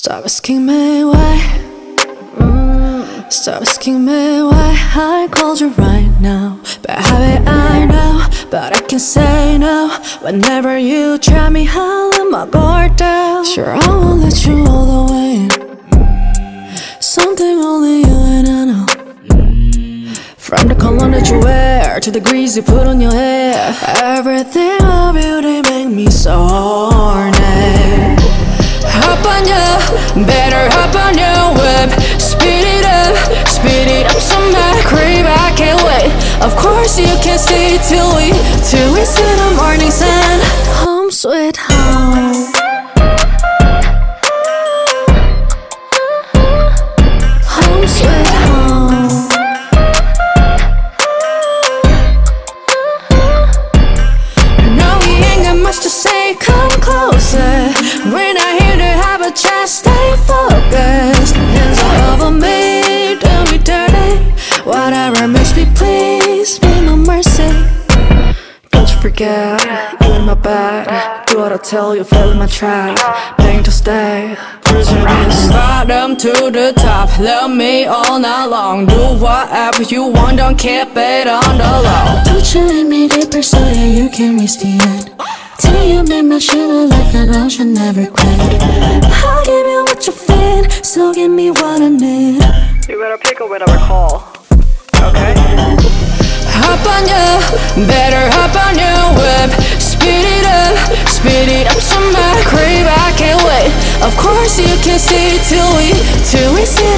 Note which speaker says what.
Speaker 1: Stop asking me why. Stop asking me why I called you right now. Bad habit I know, but I can say no. Whenever you try me, I'll let my guard down. Sure, I won't let you all the way in. Something only you and I know. From the cologne that you wear to the grease you put on your hair, everything about you, they make me so horny. Hop on you, better hop on your whip. Speed it up to my crib, I can't wait. Of course you can stay till we see the morning sun. Home sweet home. Home sweet home. No, we ain't got much to say, come closer. We're not here to have a chat, stay focused. Hands all over me, don't be dirty. Whatever makes me please, be my mercy. Don't you forget, you in my bed. Do what I tell you, fill my trap. Paying to stay, cruising this bottom to the top. Love me all night long. Do whatever you want, don't keep it on the low.
Speaker 2: Don't you let me deeper so that you can reach the end. Till you make my shit like an ocean, never quit. I'll give you what you feel, so give me what I need.
Speaker 3: You better pick up whatever call. Okay?
Speaker 1: Hop on you, better hop on your whip. Speed it up to my crib, I can't wait. Of course you can stay till we see